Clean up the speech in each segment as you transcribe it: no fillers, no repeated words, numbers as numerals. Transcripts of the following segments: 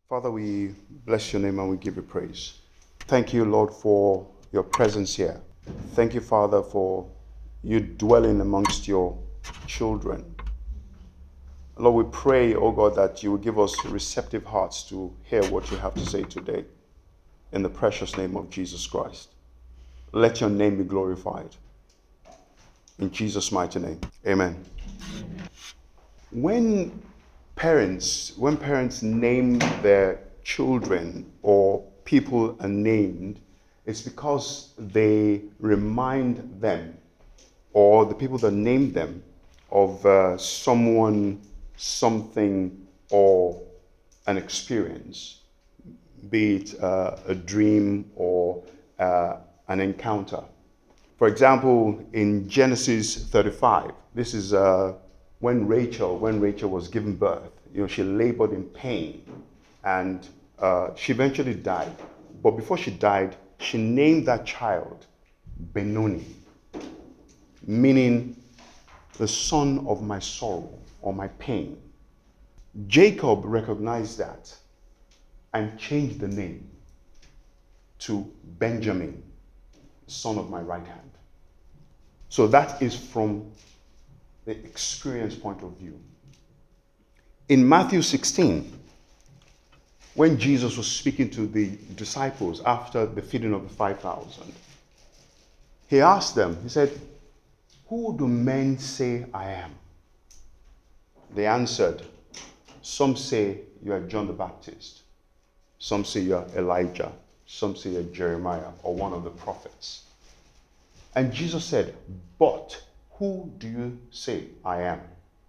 Father, we bless your name and we give you praise. Thank you, Lord, for your presence here. Thank you, Father, for you dwelling amongst your children. Lord, we pray, oh God, that you will give us receptive hearts to hear what you have to say today. In the precious name of Jesus Christ. Let your name be glorified. In Jesus' mighty name. Amen. When parents name their children or people are named, it's because they remind them or the people that name them of someone, something, or an experience, be it a dream or an encounter. For example, in Genesis 35, this is when Rachel was given birth. She labored in pain, and she eventually died. But before she died, she named that child Benoni, meaning the son of my sorrow or my pain. Jacob recognized that and changed the name to Benjamin, son of my right hand. So that is from the experience point of view. In Matthew 16, when Jesus was speaking to the disciples after the feeding of the 5,000, he asked them, he said, "Who do men say I am?" They answered, "Some say you are John the Baptist. Some say you are Elijah. Some say you are Jeremiah or one of the prophets." And Jesus said, "But who do you say I am?"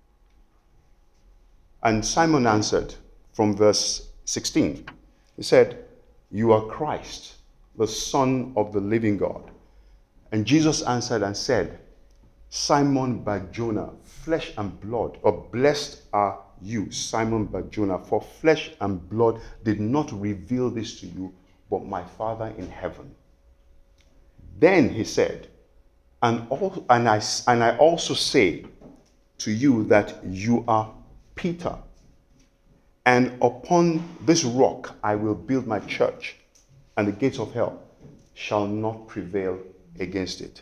And Simon answered from verse 16. He said, "You are Christ, the Son of the living God." And Jesus answered and said, "Simon Bar-Jonah, flesh and blood, or blessed are you, Simon Bar-Jonah, for flesh and blood did not reveal this to you, but my Father in heaven." Then he said, and I also say to you that you are Peter, and upon this rock I will build my church, and the gates of hell shall not prevail against it.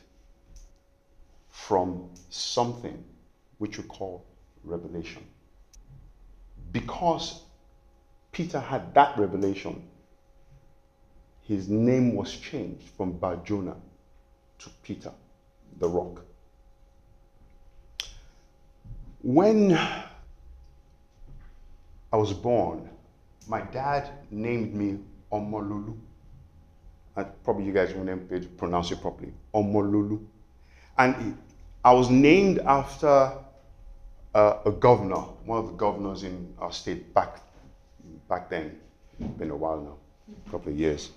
From something which we call revelation. Because Peter had that revelation, his name was changed from Bar-Jonah to Peter, the rock. When I was born, my dad named me Omololu. Probably you guys won't be able to pronounce it properly. Omololu. And I was named after a governor, one of the governors in our state back then. Been a while now, a couple of years.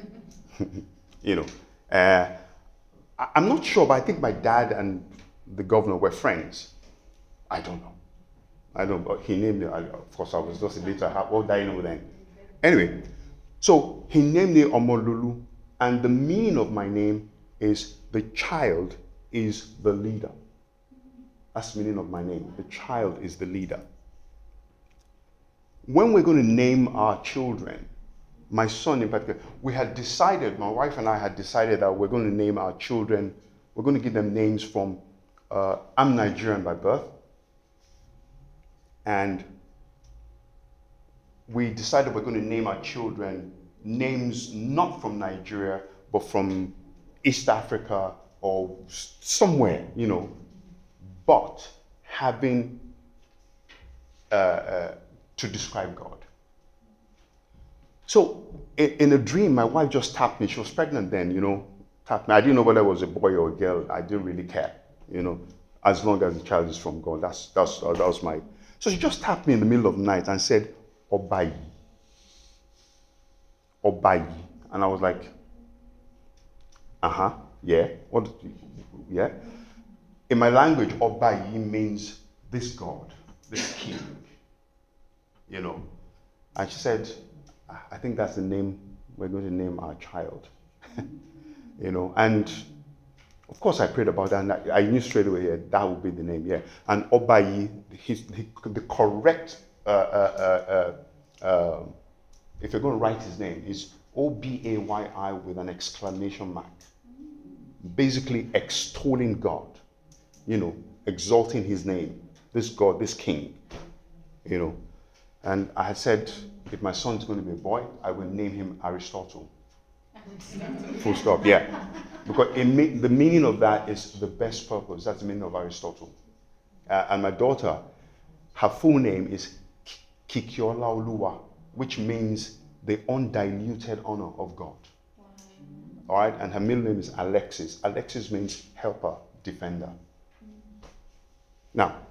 I'm not sure, but I think my dad and the governor were friends. I don't know, but he named me. Of course, I was just a little. What did I know then? Anyway, so he named me Omololu, and the meaning of my name is the child is the leader. That's the meaning of my name. The child is the leader. When we're going to name our children, my son in particular, my wife and I had decided that we're going to name our children, we're going to give them names from, I'm Nigerian by birth, and we decided we're going to name our children names not from Nigeria, but from East Africa or somewhere, but having to describe God. So in a dream, my wife just tapped me. She was pregnant then, tapped me. I didn't know whether it was a boy or a girl. I didn't really care, as long as the child is from God. That was my. So she just tapped me in the middle of the night and said, "Obayi. Obayi." And I was like, yeah. What? Yeah. In my language, Obayi means this God, this king, And she said, "I think that's the name we're going to name our child." And of course I prayed about that, and I knew straight away, yeah, that would be the name, yeah. And Obayi, the correct if you're going to write his name, is Obayi with an exclamation mark. Basically extolling God, exalting his name, this God, this king, And I had said, if my son's going to be a boy, I will name him Aristotle. Full stop, yeah. Because the meaning of that is the best purpose. That's the meaning of Aristotle. And my daughter, her full name is Kikiola Oluwa, which means the undiluted honor of God. Wow. All right, and her middle name is Alexis. Alexis means helper, defender. Now,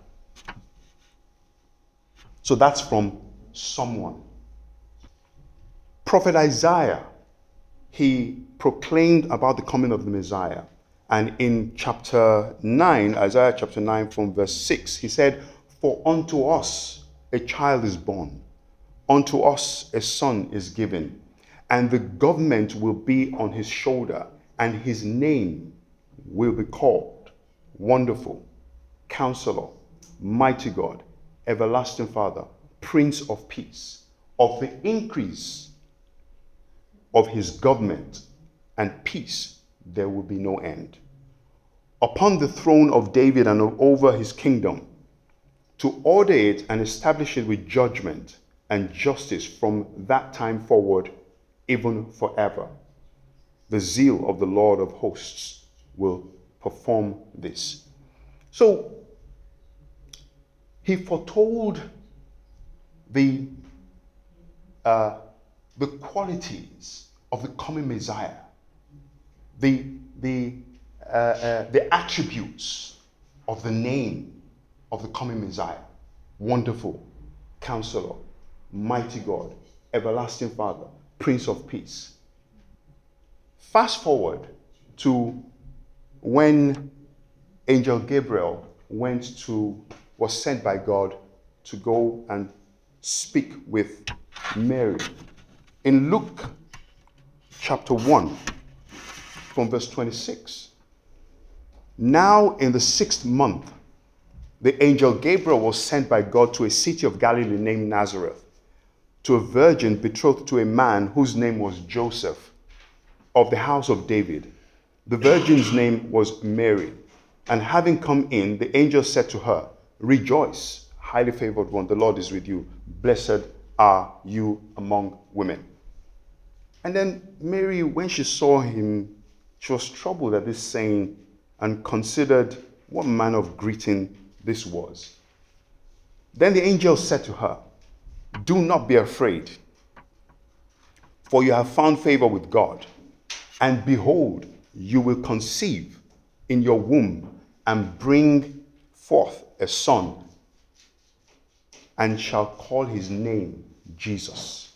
so that's from someone. Prophet Isaiah, he proclaimed about the coming of the Messiah. And in chapter 9, Isaiah chapter 9 from verse 6, he said, "For unto us a child is born, unto us a son is given, and the government will be on his shoulder, and his name will be called Wonderful, Counselor, Mighty God, Everlasting Father, Prince of Peace. Of the increase of his government and peace there will be no end. Upon the throne of David and over his kingdom, to order it and establish it with judgment and justice from that time forward, even forever. The zeal of the Lord of hosts will perform this." So, he foretold the qualities of the coming Messiah, the attributes of the name of the coming Messiah: Wonderful, Counselor, Mighty God, Everlasting Father, Prince of Peace. Fast forward to when Angel Gabriel was sent by God to go and speak with Mary. In Luke chapter 1, from verse 26, "Now in the 6th month, the angel Gabriel was sent by God to a city of Galilee named Nazareth, to a virgin betrothed to a man whose name was Joseph, of the house of David. The virgin's name was Mary. And having come in, the angel said to her, 'Rejoice, highly favored one, the Lord is with you. Blessed are you among women.'" And then Mary, when she saw him, she was troubled at this saying and considered what manner of greeting this was. Then the angel said to her, "Do not be afraid, for you have found favor with God. And behold, you will conceive in your womb and bring forth a son, and shall call his name Jesus.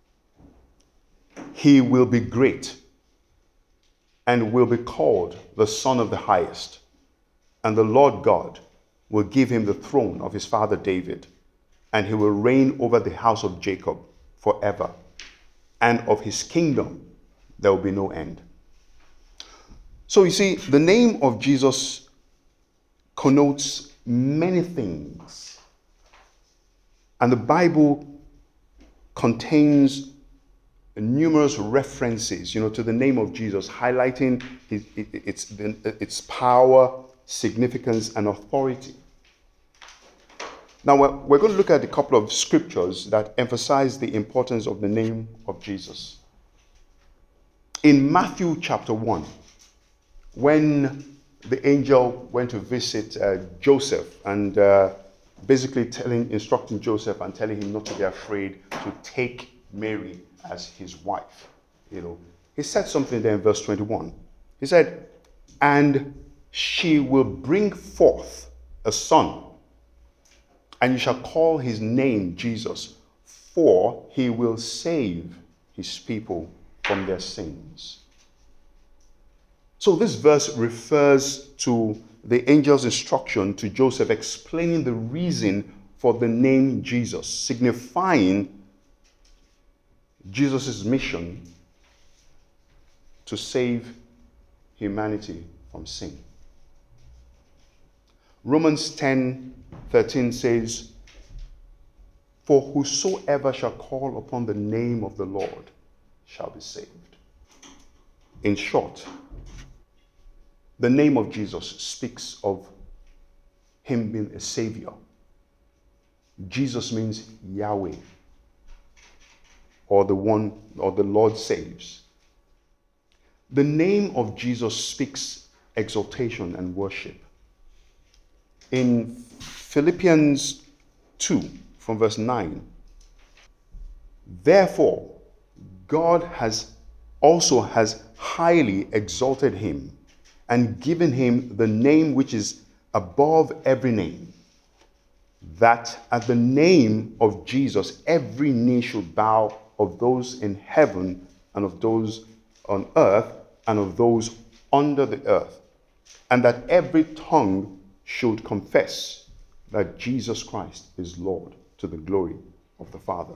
He will be great and will be called the Son of the Highest. And the Lord God will give him the throne of his father David, and he will reign over the house of Jacob forever. And of his kingdom there will be no end." So you see, the name of Jesus connotes many things. And the Bible contains numerous references, to the name of Jesus, highlighting its power, significance, and authority. Now, we're going to look at a couple of scriptures that emphasize the importance of the name of Jesus. In Matthew chapter 1, when the angel went to visit Joseph and basically instructing Joseph and telling him not to be afraid to take Mary as his wife, he said something there in verse 21. He said, "And she will bring forth a son, and you shall call his name Jesus, for he will save his people from their sins." So this verse refers to the angel's instruction to Joseph explaining the reason for the name Jesus, signifying Jesus' mission to save humanity from sin. Romans 10:13 says, For whosoever shall call upon the name of the Lord shall be saved. In short, the name of Jesus speaks of him being a savior. Jesus means Yahweh, or the one, or the Lord saves. The name of Jesus speaks exaltation and worship. In Philippians 2, from verse 9, therefore God has highly exalted him and given him the name which is above every name, that at the name of Jesus every knee should bow, of those in heaven and of those on earth and of those under the earth, and that every tongue should confess that Jesus Christ is Lord, to the glory of the Father.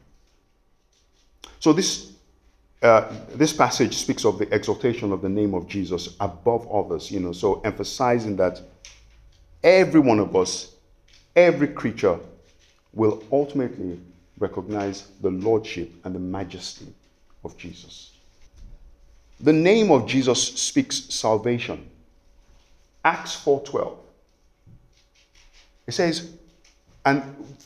So this passage speaks of the exaltation of the name of Jesus above others, so emphasizing that every one of us, every creature will ultimately recognize the lordship and the majesty of Jesus. The name of Jesus speaks salvation. Acts 4:12. It says, and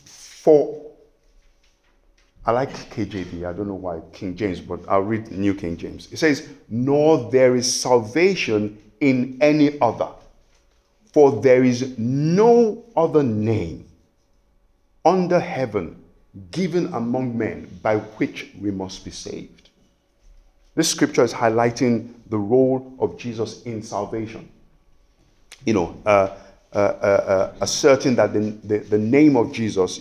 I like KJV, I don't know why King James, but I'll read New King James. It says, nor there is salvation in any other, for there is no other name under heaven given among men by which we must be saved. This scripture is highlighting the role of Jesus in salvation. Asserting that the name of Jesus,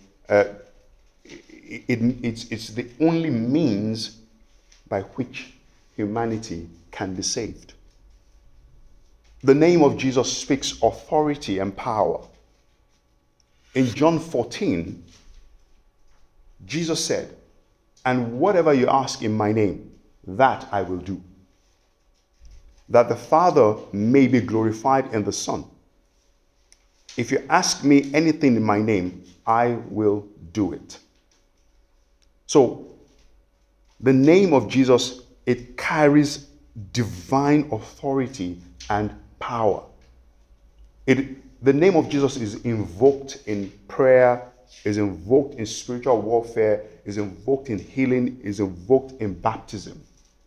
it's the only means by which humanity can be saved. The name of Jesus speaks authority and power. In John 14, Jesus said, and whatever you ask in my name, that I will do, that the Father may be glorified in the Son. If you ask me anything in my name, I will do it. So, the name of Jesus, it carries divine authority and power. The name of Jesus is invoked in prayer, is invoked in spiritual warfare, is invoked in healing, is invoked in baptism.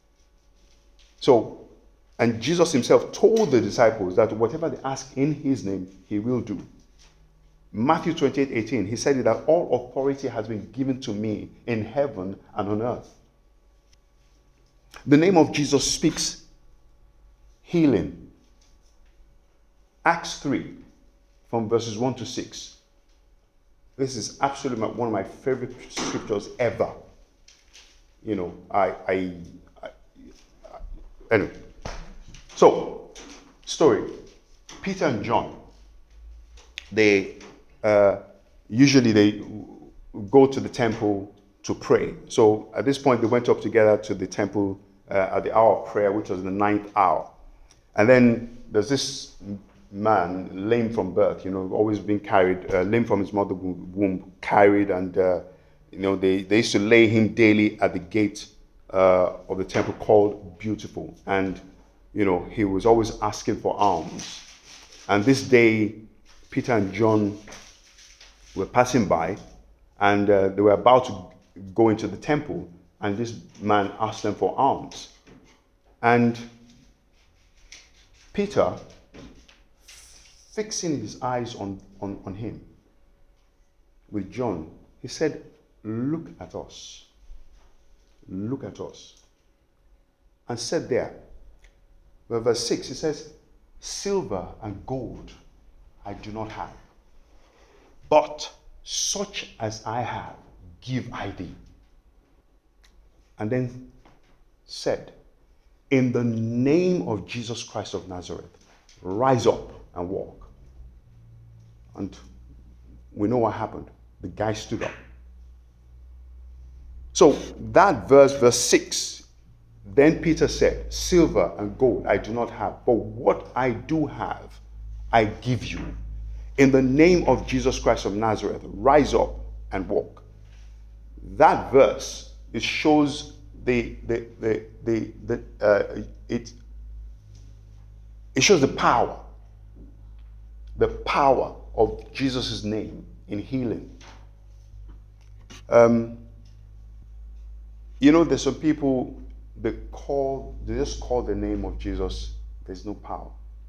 So, and Jesus himself told the disciples that whatever they ask in his name, he will do. Matthew 28:18, he said that all authority has been given to me in heaven and on earth. The name of Jesus speaks healing. Acts 3, from verses 1 to 6. This is absolutely one of my favorite scriptures ever. Anyway. So, story. Peter and John, they usually go to the temple to pray. So at this point, they went up together to the temple at the hour of prayer, which was the 9th hour. And then there's this man, lame from birth, always been carried, lame from his mother's womb, carried, and they used to lay him daily at the gate of the temple called Beautiful. And he was always asking for alms. And this day, Peter and John were passing by, and they were about to go into the temple, and this man asked them for alms. And Peter, fixing his eyes on him with John, he said, look at us. Look at us. And said there, verse 6, it says, silver and gold I do not have, but such as I have, give I thee. And then said, in the name of Jesus Christ of Nazareth, rise up and walk. And we know what happened. The guy stood up. So that verse 6, then Peter said, silver and gold I do not have, but what I do have, I give you. In the name of Jesus Christ of Nazareth, rise up and walk. That verse, it shows it shows the power of Jesus' name in healing. There's some people, they just call the name of Jesus. There's no power.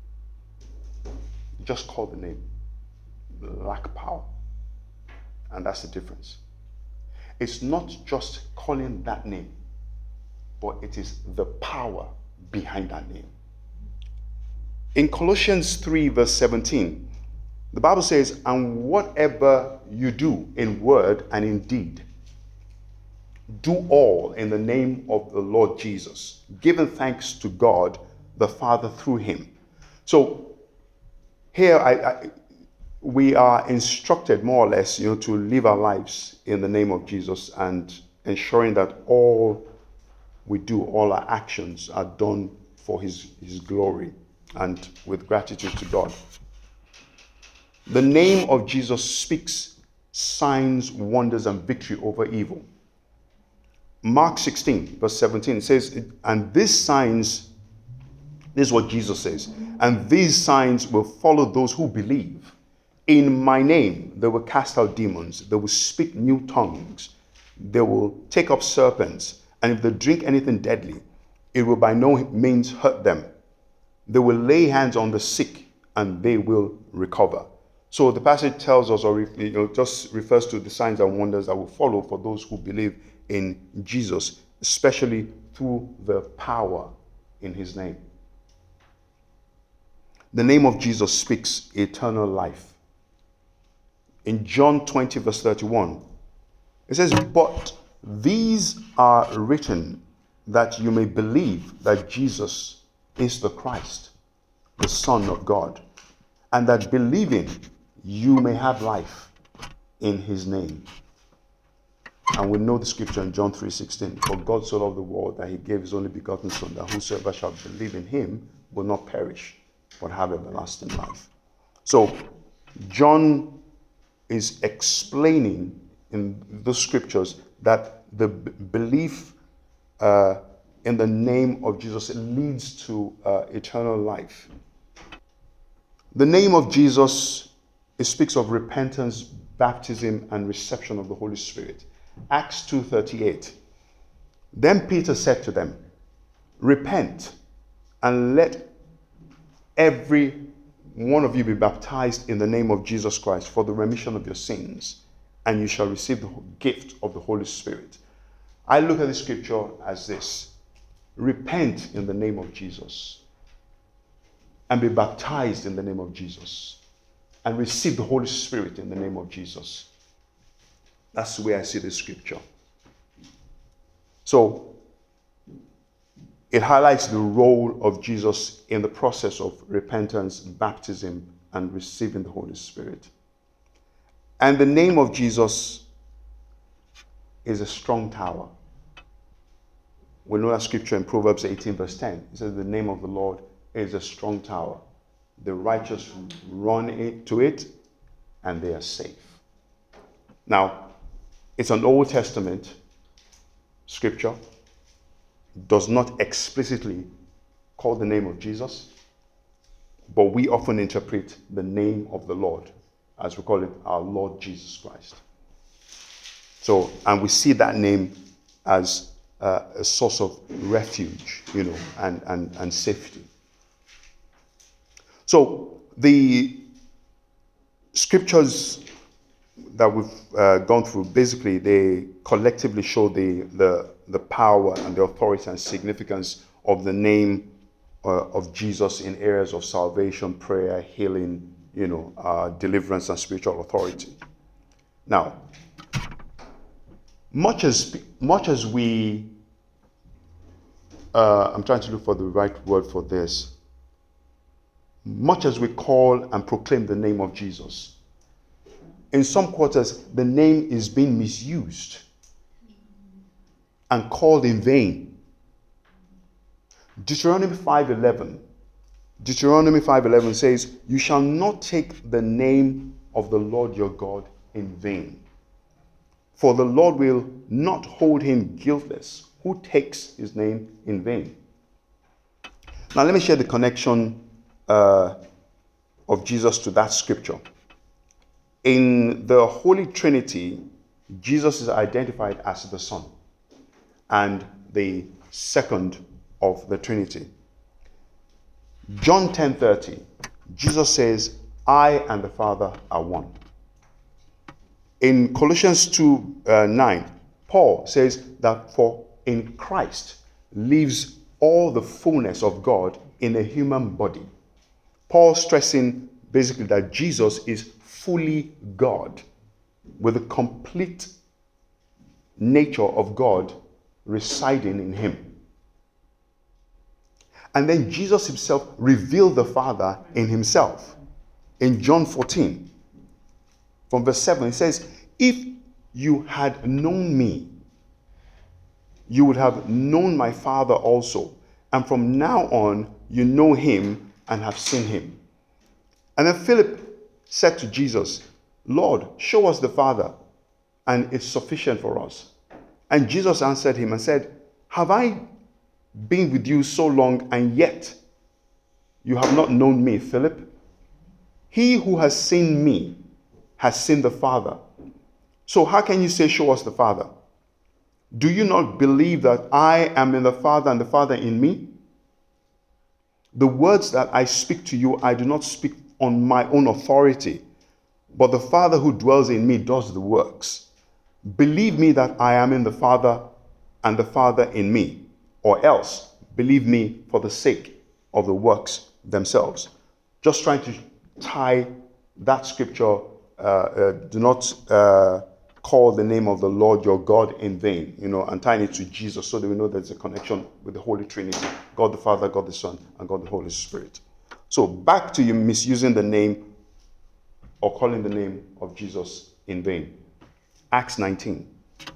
Just call the name. Lack power. And that's the difference. It's not just calling that name, but it is the power behind that name. In Colossians 3 verse 17, the Bible says, and whatever you do in word and in deed, do all in the name of the Lord Jesus, giving thanks to God the Father through him. So here we are instructed more or less, to live our lives in the name of Jesus and ensuring that all we do, all our actions are done for his glory and with gratitude to God. The name of Jesus speaks signs, wonders, and victory over evil. Mark 16, verse 17 says, and these signs, this is what Jesus says, and these signs will follow those who believe. In my name, they will cast out demons. They will speak new tongues. They will take up serpents. And if they drink anything deadly, it will by no means hurt them. They will lay hands on the sick and they will recover. So the passage tells us, or just refers to the signs and wonders that will follow for those who believe in Jesus, especially through the power in his name. The name of Jesus speaks eternal life. In John 20 verse 31, it says, but these are written that you may believe that Jesus is the Christ, the Son of God, and that believing you may have life in his name. And we know the scripture in John 3:16, for God so loved the world that he gave his only begotten Son, that whosoever shall believe in him will not perish, but have everlasting life. So John is explaining in the scriptures that the belief in the name of Jesus leads to eternal life. The name of Jesus, it speaks of repentance, baptism, and reception of the Holy Spirit. Acts 2:38. Then Peter said to them, repent and let every one of you be baptized in the name of Jesus Christ for the remission of your sins, and you shall receive the gift of the Holy Spirit. I look at the scripture as this: repent in the name of Jesus and be baptized in the name of Jesus and receive the Holy Spirit in the name of Jesus. That's the way I see the scripture. So it highlights the role of Jesus in the process of repentance, baptism, and receiving the Holy Spirit. And the name of Jesus is a strong tower. We know that scripture in Proverbs 18 verse 10. It says the name of the Lord is a strong tower. The righteous run to it and they are safe. Now, it's an Old Testament scripture. Does not explicitly call the name of Jesus, but we often interpret the name of the Lord, as we call it, our Lord Jesus Christ. So, and we see that name as a source of refuge, and safety. So the scriptures that we've gone through, basically, they collectively show the power and the authority and significance of the name of Jesus in areas of salvation, prayer, healing, deliverance, and spiritual authority. Now, much as we, I'm trying to look for the right word for this, much as we call and proclaim the name of Jesus, in some quarters, the name is being misused and called in vain. Deuteronomy 5:11 says, you shall not take the name of the Lord your God in vain. For the Lord will not hold him guiltless who takes his name in vain. Now let me share the connection of Jesus to that scripture. In the Holy Trinity, Jesus is identified as the Son and the second of the Trinity. John 10:30, Jesus says, I and the Father are one. In Colossians 2:9, Paul says that for in Christ lives all the fullness of God in a human body. Paul stressing basically that Jesus is fully God with the complete nature of God residing in him. And then Jesus himself revealed the Father in himself. In John 14, from verse 7, it says, if you had known me, you would have known my Father also. And from now on, you know him and have seen him. And then Philip said to Jesus, Lord, show us the Father, and it's sufficient for us. And Jesus answered him and said, have I been with you so long, and yet you have not known me, Philip? He who has seen me has seen the Father. So how can you say, show us the Father? Do you not believe that I am in the Father and the Father in me? The words that I speak to you, I do not speak on my own authority, but the Father who dwells in me does the works. Believe me that I am in the Father and the Father in me, or else believe me for the sake of the works themselves. Just trying to tie that scripture, do not call the name of the Lord your God in vain, and tying it to Jesus so that we know there's a connection with the Holy Trinity, God the Father, God the Son, and God the Holy Spirit. So back to you misusing the name or calling the name of Jesus in vain. Acts 19.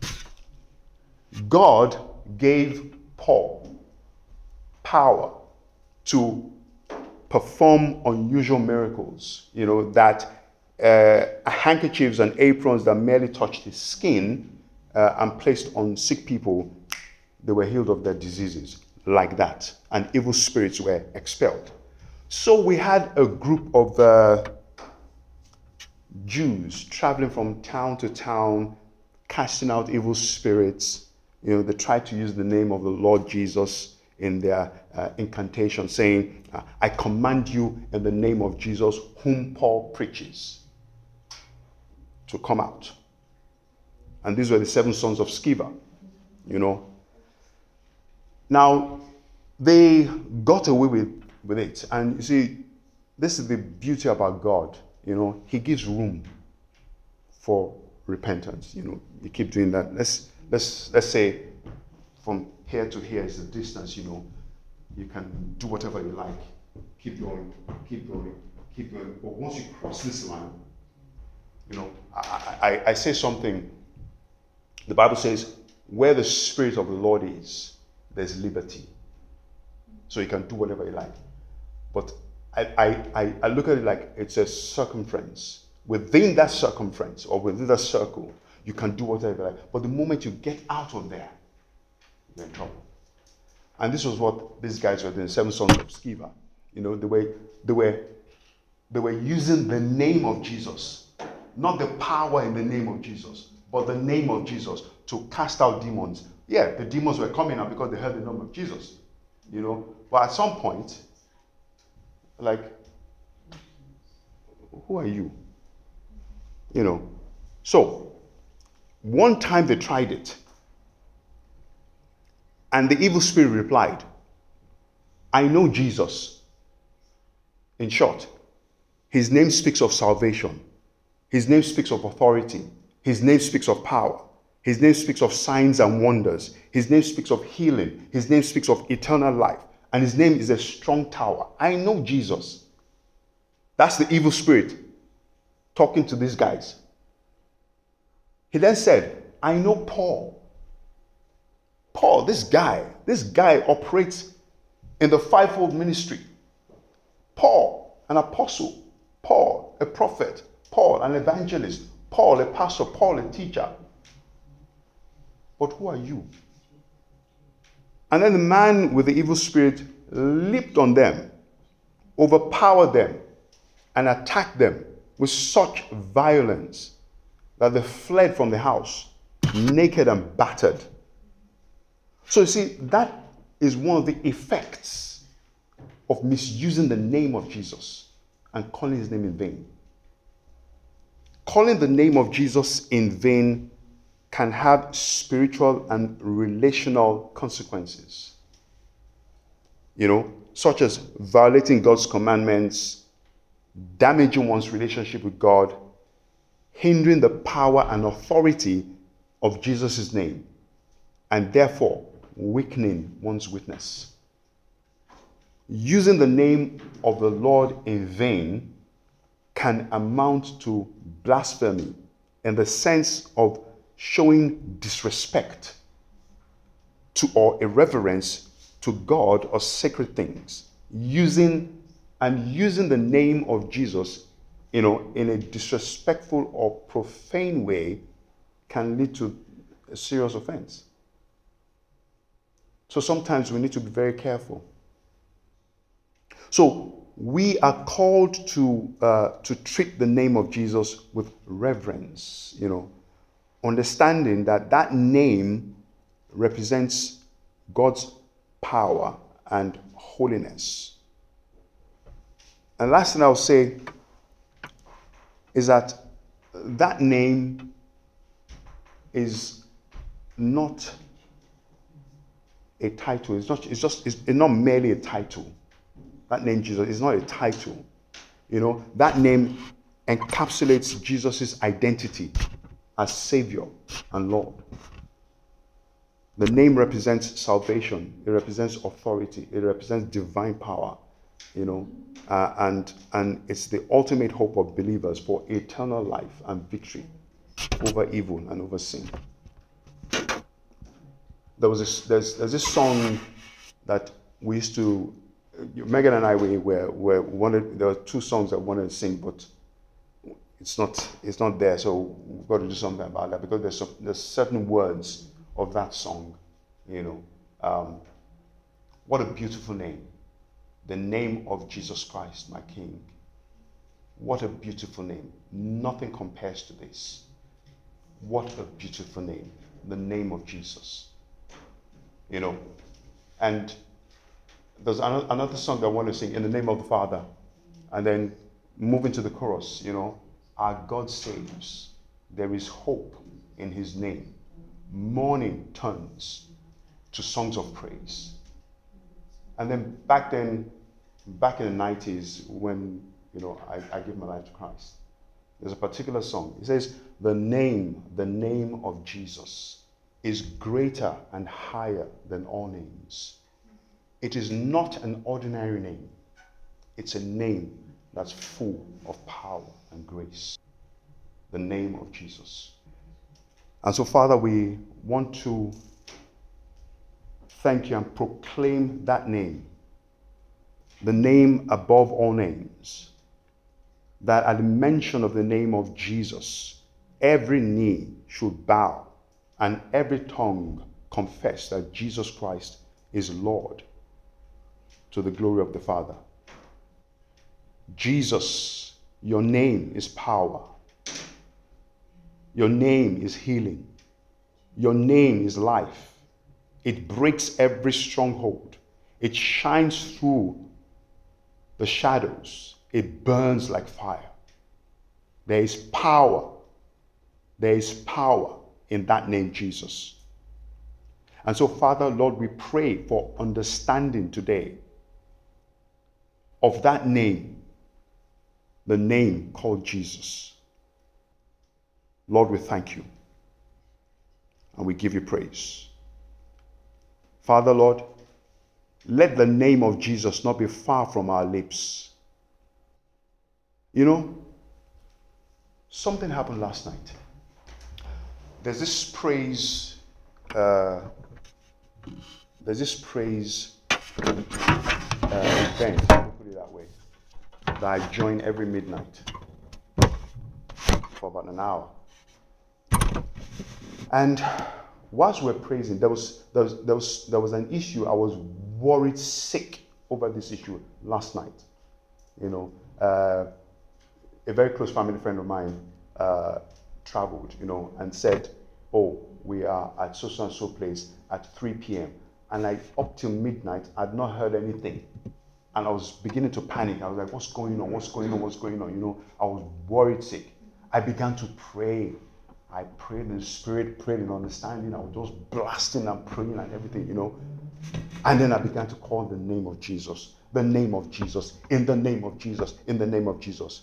God gave Paul power to perform unusual miracles, that handkerchiefs and aprons that merely touched his skin and placed on sick people, they were healed of their diseases like that, and evil spirits were expelled. So we had a group of Jews traveling from town to town, casting out evil spirits. They tried to use the name of the Lord Jesus in their incantation, saying, I command you in the name of Jesus, whom Paul preaches, to come out. And these were the 7 sons of Sceva, Now, they got away with it. And you see, this is the beauty about God. He gives room for repentance. You keep doing that. Let's say from here to here is the distance, you can do whatever you like. Keep going. But once you cross this line, I say something. The Bible says, where the Spirit of the Lord is, there's liberty. So you can do whatever you like. But I look at it like it's a circumference. Within that circumference or within that circle, you can do whatever you like. But the moment you get out of there, you're in trouble. And this was what these guys were doing, 7 sons of Sceva. They were using the name of Jesus, not the power in the name of Jesus, but the name of Jesus to cast out demons. Yeah, the demons were coming out because they heard the name of Jesus, But at some point, who are you? So, one time they tried it, and the evil spirit replied, I know Jesus. In short, his name speaks of salvation. His name speaks of authority. His name speaks of power. His name speaks of signs and wonders. His name speaks of healing. His name speaks of eternal life. And his name is a strong tower. I know Jesus. That's the evil spirit talking to these guys. He then said, I know Paul. Paul, this guy operates in the fivefold ministry. Paul, an apostle. Paul, a prophet. Paul, an evangelist. Paul, a pastor. Paul, a teacher. But who are you? And then the man with the evil spirit leaped on them, overpowered them, and attacked them with such violence that they fled from the house, naked and battered. So you see, that is one of the effects of misusing the name of Jesus and calling his name in vain. Calling the name of Jesus in vain can have spiritual and relational consequences. Such as violating God's commandments, damaging one's relationship with God, hindering the power and authority of Jesus' name, and therefore weakening one's witness. Using the name of the Lord in vain can amount to blasphemy in the sense of showing disrespect to or irreverence to God or sacred things. Using the name of Jesus, in a disrespectful or profane way can lead to a serious offense. So sometimes we need to be very careful. So we are called to treat the name of Jesus with reverence, understanding that name represents God's power and holiness. And last thing I'll say is that name is not a title. It's not merely a title. That name Jesus is not a title. That name encapsulates Jesus' identity as Savior and Lord. The name represents salvation. It represents authority. It represents divine power. And it's the ultimate hope of believers for eternal life and victory over evil and over sin. There's this song that we used to, Megan and I there were two songs that we wanted to sing, but it's not there, so we've got to do something about that, because there's certain words of that song, what a beautiful name. The name of Jesus Christ, my King. What a beautiful name. Nothing compares to this. What a beautiful name. The name of Jesus. And there's another song I want to sing, In the Name of the Father. And then move into the chorus, Our God saves. There is hope in his name. Morning turns to songs of praise. And then back in the 90s, when I gave my life to Christ, there's a particular song. It says, the name of Jesus is greater and higher than all names. It is not an ordinary name. It's a name that's full of power and grace. The name of Jesus. And so, Father, we want to thank you and proclaim that name, the name above all names, that at the mention of the name of Jesus, every knee should bow and every tongue confess that Jesus Christ is Lord, to the glory of the Father. Jesus, your name is power. Your name is healing. Your name is life. It breaks every stronghold. It shines through the shadows. It burns like fire. There is power. There is power in that name, Jesus. And so, Father, Lord, we pray for understanding today of that name, the name called Jesus. Lord, we thank you and we give you praise. Father, Lord, let the name of Jesus not be far from our lips. Something happened last night. There's this praise event, let me put it that way, that I join every midnight for about an hour. And whilst we're praising, there was an issue. I was worried sick over this issue last night. You know, a very close family friend of mine traveled, you know, and said, "Oh, we are at so and so place at 3 p.m." And up till midnight, I'd not heard anything. And I was beginning to panic. I was like, what's going on? What's going on? What's going on? You know, I was worried sick. I began to pray. I prayed in the spirit, prayed in understanding. I was just blasting and praying and everything, you know. And then I began to call the name of Jesus. The name of Jesus. In the name of Jesus. In the name of Jesus.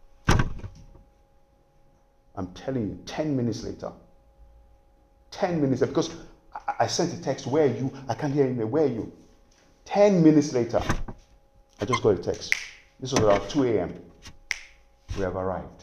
I'm telling you, 10 minutes later. 10 minutes later, because I sent a text, where are you? I can't hear you. Where are you? 10 minutes later, I just got a text. This was around 2 a.m. We have arrived.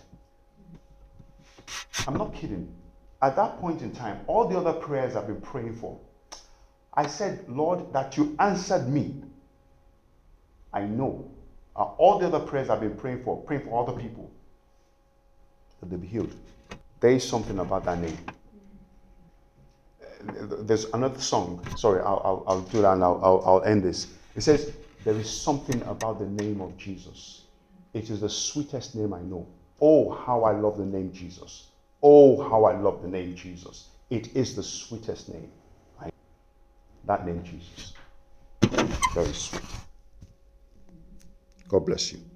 I'm not kidding. At that point in time, all the other prayers I've been praying for, I said, Lord, that you answered me. I know. All the other prayers I've been praying for other people, that they be healed. There is something about that name. There's another song. Sorry, I'll do that and I'll end this. It says, there is something about the name of Jesus. It is the sweetest name I know. Oh, how I love the name Jesus. Oh, how I love the name Jesus. It is the sweetest name. That name Jesus. Very sweet. God bless you.